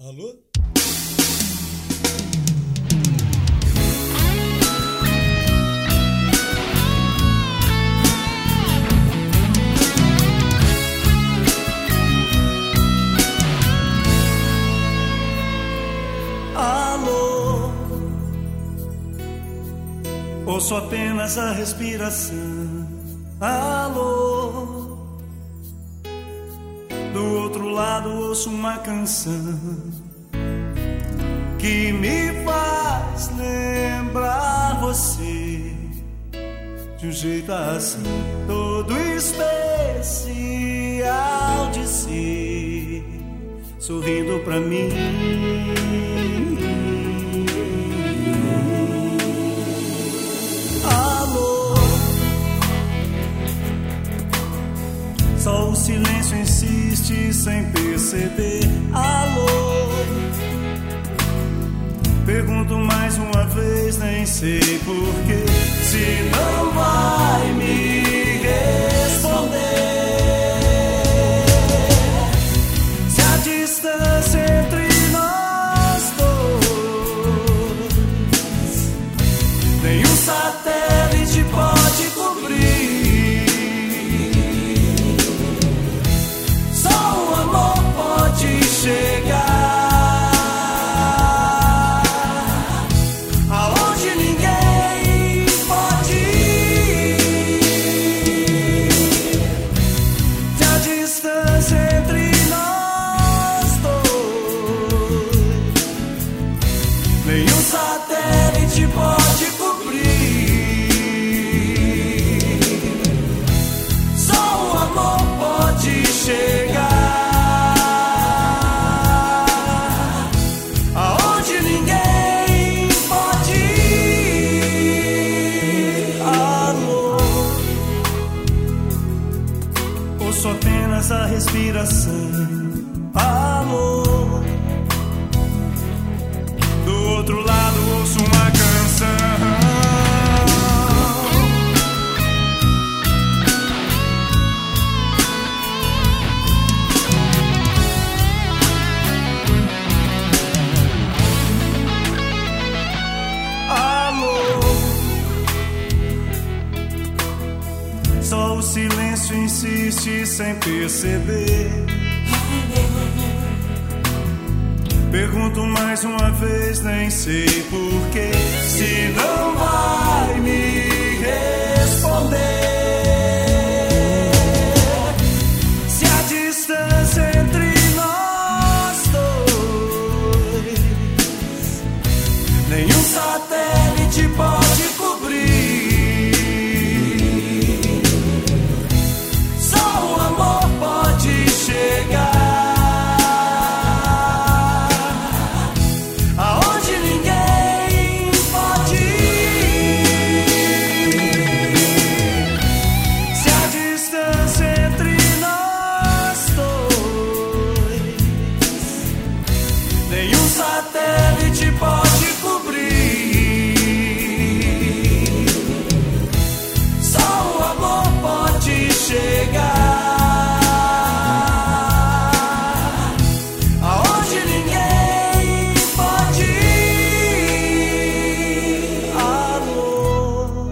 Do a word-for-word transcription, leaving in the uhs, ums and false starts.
Alô? Alô? Ouço apenas a respiração. Alô? Do outro lado ouço uma canção que me faz lembrar você de um jeito assim, todo especial de ser, sorrindo pra mim. Alô? Só o silêncio insiste sem perceber. Alô? Pergunto mais uma vez, nem sei porquê. Se não vai me responder, se a distância entre nós dois nenhum satélite pode cobrir, só o amor pode chegar aonde ninguém pode ir. Se a distância entre nós dois nenhum satélite pode cobrir, só o amor pode chegar aonde ninguém pode ir. Alô? Ouço apenas a respiração. Alô? Do outro lado ouço uma canção. Só o silêncio insiste sem perceber. Pergunto mais uma vez, nem sei porquê. Se não vai me responder, se a distância entre nós dois nenhum satélite pode cobrir, só o amor pode chegar aonde ninguém pode ir. Se a distância entre nós dois nenhum satélite pode cobrir, só o amor pode chegar aonde ninguém pode ir. Alô?